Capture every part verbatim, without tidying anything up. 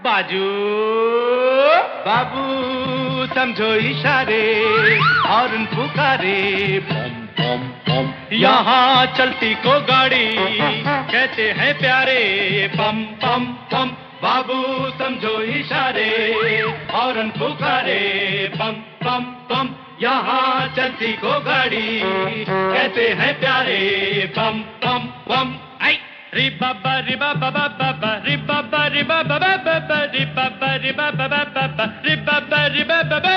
बाजू बाबू समझो इशारे, हॉर्न पुकारे, बम बम बम। यहाँ चलती को गाड़ी कहते हैं प्यारे, बम बम बम। बाबू समझो इशारे, हॉर्न पुकारे, बम बम बम। यहाँ चलती को गाड़ी कहते हैं प्यारे, बम बम बम। आई रि बाबा रि बाबा बाबा रि बाबा रि बाबा बाबा रि बाबा रि बाबा बाबा रि बाबा रि बाबा।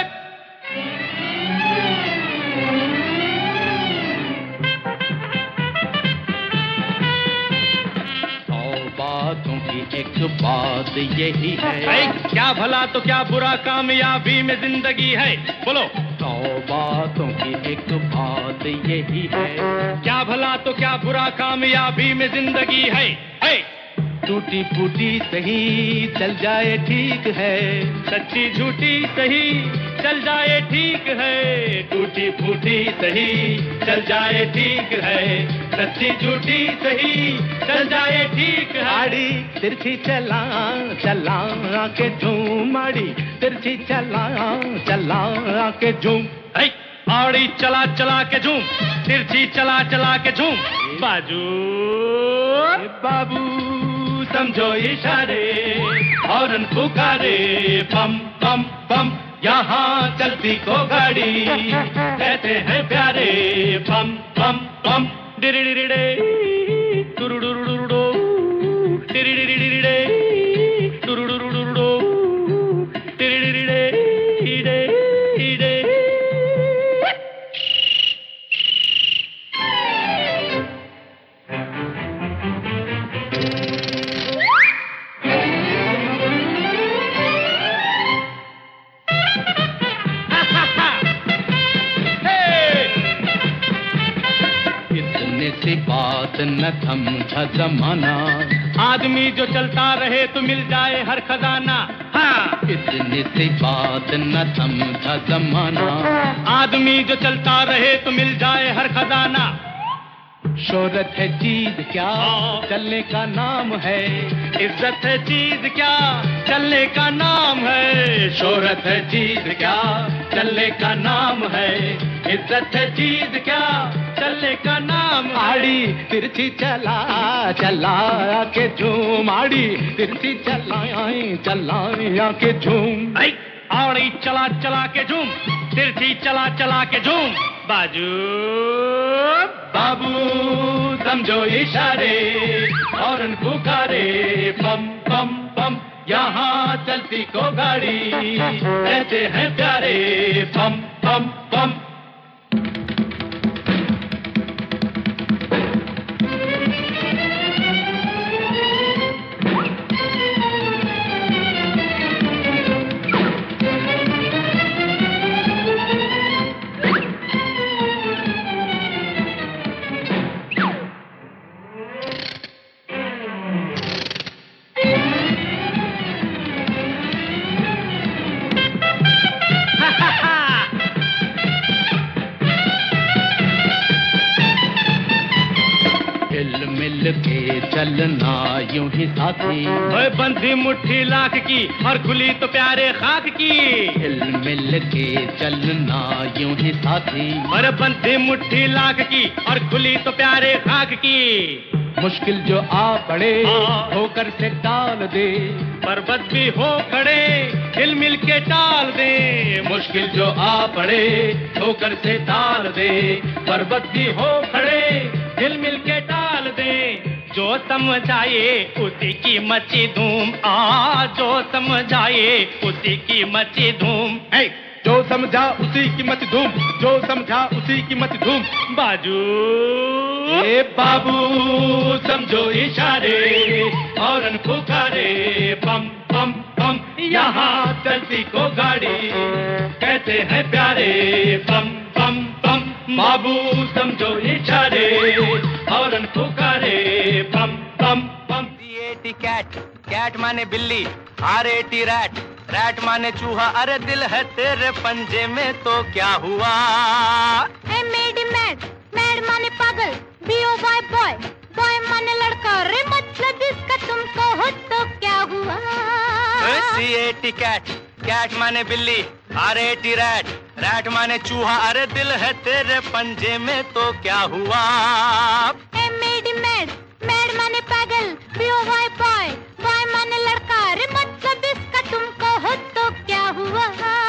सौ बातों की एक बात यही है, क्या भला तो क्या बुरा कामयाबी में जिंदगी है। बोलो। सौ बातों की एक बात यही है, क्या भला तो क्या बुरा कामयाबी में जिंदगी है। टूटी फूटी सही चल जाए ठीक है, सच्ची झूठी सही चल जाए ठीक है। टूटी फूटी सही चल जाए ठीक है, सच्ची झूठी सही चल जाए ठीक है। आड़ी तिरछी चला चला के झूम, आड़ी तिरछी चला चला के झूम। आड़ी चला चला के झूम, तिरछी चला चला के झूम। बाजू बाबू समझो इशारे, हॉर्न पुकारे, बम बम बम। यहाँ चलती को गाड़ी कहते हैं प्यारे, बम बम बम। डिरिडिरिडे टुरुडुरुडुरुडो, डिरिडिरिडिडे टुरुडुरुडुरुडो, डिरिडिरिडे इडे इडे। बात न समझा जमाना, आदमी जो चलता रहे तो मिल जाए हर खजाना। हाँ, इतने से बात न समझा जमाना, आदमी जो चलता रहे तो मिल जाए हर खजाना। शोहरत है चीज क्या चलने का नाम है, इज्जत है चीज क्या चलने का नाम है। शोहरत है चीज क्या चलने का नाम है, इज्जत है चीज क्या चलने का नाम। आड़ी तिरछी चला चला के झूम, आड़ी तिरछी चला चला के झूम। आड़ी चला चला के झूम, तिरछी चला चला के झूम। बाजू बाबू समझो इशारे, हॉर्न पुकारे, बम बम बम। यहाँ चलती को गाड़ी कहते हैं प्यारे, बम बम बम। मिल के चलना यूं ही साथी, ओए बंधी मुट्ठी लाख की और खुली तो प्यारे खाक की। हिल मिल के चलना यूं ही साथी, और बंधी मुट्ठी लाख की और खुली तो प्यारे खाक की। मुश्किल जो आ पड़े होकर से टाल दे, पर्वत भी हो खड़े हिल मिल के टाल दे। मुश्किल जो आ पड़े होकर से टाल दे, पर्वत भी हो खड़े हिल मिल के टाल दे। जो समझाए उसी की मची धूम, आ जो समझाए उसी की मची धूम। hey! जो समझा उसी की मच धूम, जो समझा उसी की मच धूम। बाजू ए बाबू समझो इशारे, हॉर्न पुकारे, बम बम बम। यहाँ चलती को गाड़ी कहते हैं प्यारे, बम बम बम। बाबू समझो इशारे, हॉर्न पुकारे, बम बम बम। टी कैट, कैट माने बिल्ली, R A T rat, rat माने चूहा। अरे दिल है तेरे पंजे में तो क्या हुआ। I made him mad, mad माने पागल, B O Y boy, boy माने लड़का। रे मतलब इसका तुमको हो तो क्या हुआ। C A T cat, cat माने बिल्ली, R A T rat, rat माने चूहा। अरे दिल है तेरे पंजे में तो क्या हुआ? M A D mad, mad माने पागल, B O Y boy, boy माने लड़का। अरे मतलब इसका तुमको हो तो क्या हुआ?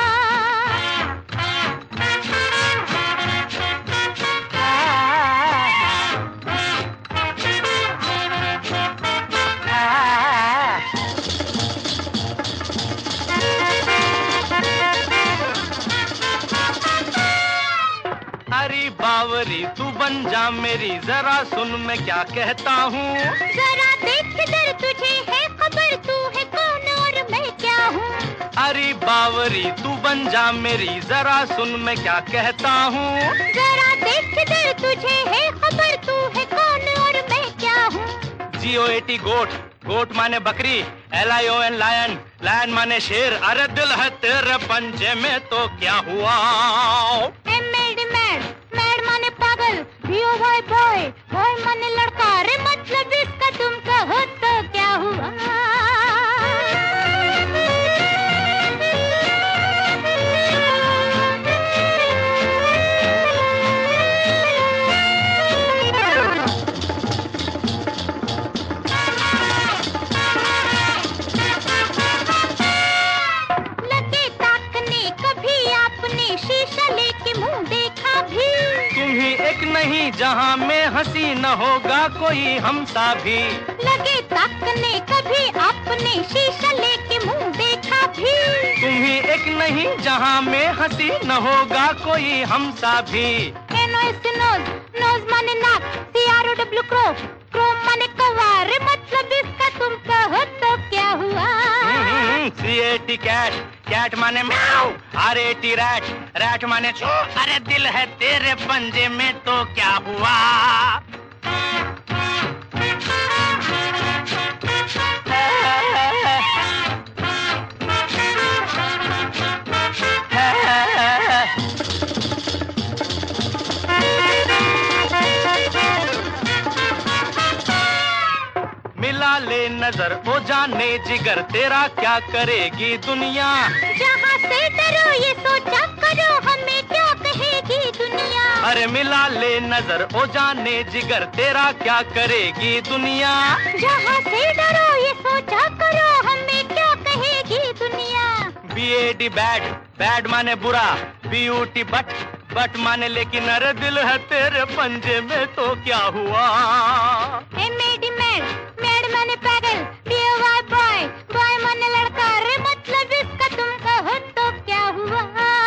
अरे बावरी तू बन जा मेरी, जरा सुन मैं क्या कहता हूँ। जरा देख किधर, तुझे है खबर तू है कौन और मैं क्या हूँ। अरे बावरी तू बन जा मेरी, जरा सुन मैं क्या कहता हूँ। जरा देख किधर, तुझे है खबर तू है कौन और मैं क्या हूँ। जी ओ ए टी गोट, गोट माने बकरी, L I O N lion, lion माने शेर। अरे दिल है तेरे पंजे में तो क्या हुआ? M A D mad, mad माने पागल, B O Y boy, boy माने लड़का। अरे मतलब इसका तुम कहो तो क्या हुआ? लगे ताकने कभी आपने शीशा लेके मुंह देखा भी। तुम ही एक नहीं जहाँ में हंसी न होगा कोई हमसा भी। लगे ताकने कभी आपने शीशा लेके मुंह देखा भी। तुम ही एक नहीं जहाँ में हंसी न होगा कोई हमसा भी। N O S nose, nose माने नाक, C R O W crow, crow माने कौवा। अरे मतलब इसका तुम कहो तो क्या हुआ? C A T cat, cat माने म्याऊ, R A T rat, rat माने चू। अरे दिल है तेरे पंजे में तो क्या हुआ? मिला ले नजर ओ जाने जिगर, तेरा क्या करेगी दुनिया। जहाँ से डरो ये सोचा करो, हमें क्या कहेगी दुनिया। अरे मिला ले नजर ओ जाने जिगर, तेरा क्या करेगी दुनिया। जहाँ से डरो ये सोचा करो, हमें क्या कहेगी दुनिया। B A D bad, bad माने बुरा, B U T but, but माने लेकिन। अरे दिल है तेरे पंजे में तो क्या हुआ? M A D mad, mad माने पागल, B O Y boy, boy माने लड़का। अरे मतलब इसका तुम कहो तो क्या हुआ?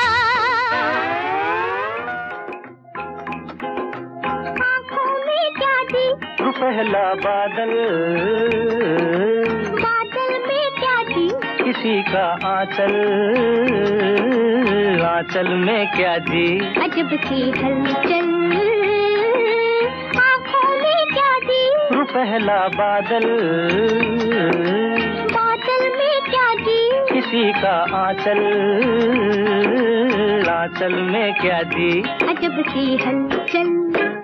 आँखों में क्या दी, पहला बादल, बादल में क्या दी, किसी का आंचल, आंचल में क्या जी। अजब सी हलचल, आँखों में क्या दी, पहला बादल, बादल में क्या दी, किसी का आंचल, आंचल में क्या जी। अजब सी हलचल।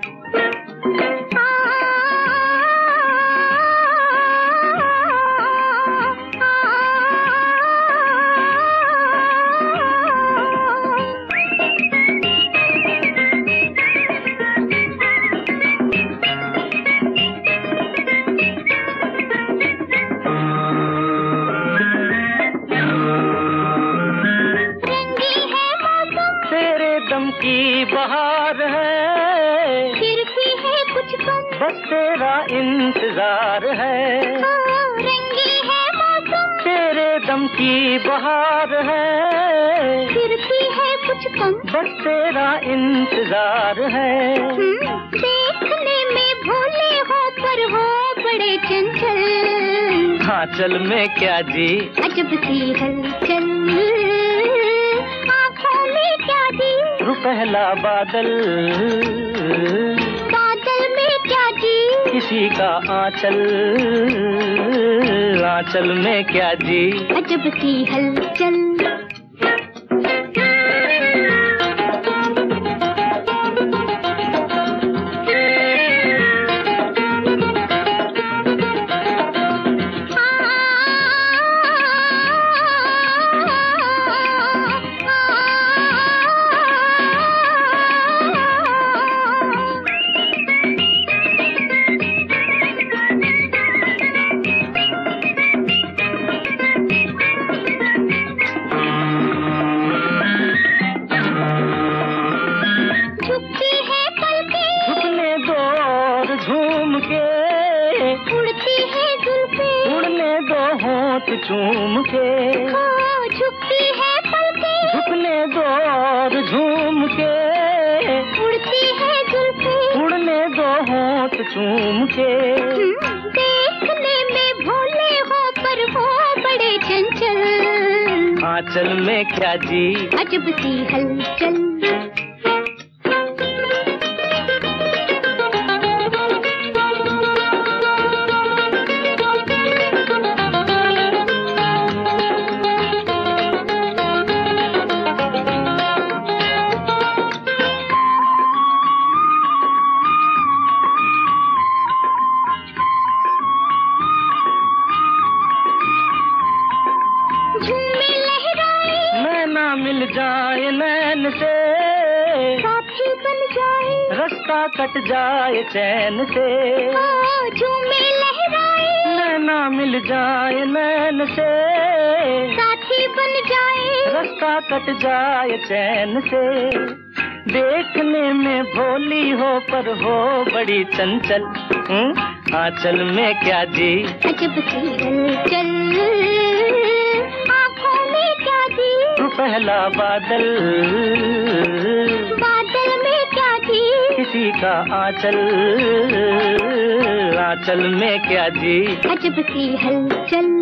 की बहार है, फिर भी है कुछ कम, बस तेरा इंतजार है। रंगी है मौसम, तेरे दम की बहार है, फिर भी है कुछ कम, बस तेरा इंतजार है। देखने में भोले हो पर हो बड़े चंचल, आंचल में क्या जी। अजब सी हलचल, आँखों में क्या जी। पहला बादल, बादल में क्या जी। किसी का आंचल, आंचल में क्या जी। अजब सी हलचल। होंठ चूम के, ओ झुकती है पलकें, झुकने दो और झूम के, उड़ती है जुल्फें, उड़ने दो होंठ चूम के। देखने में भोले हो पर वो बड़े चंचल, आंचल में क्या जी अजब सी हलचल। मिल जाए नैन से, साथी बन जाए, रास्ता कट जाए चैन से, ओ झूमे लहराए, नैना मिल जाए नैन से, साथी बन जाए, रास्ता कट जाए चैन से। देखने में भोली हो पर हो बड़ी चंचल, आंचल में क्या जी अजब सी हलचल। पहला बादल, बादल में क्या जी किसी का आंचल, आंचल में क्या जी अजब सी हलचल।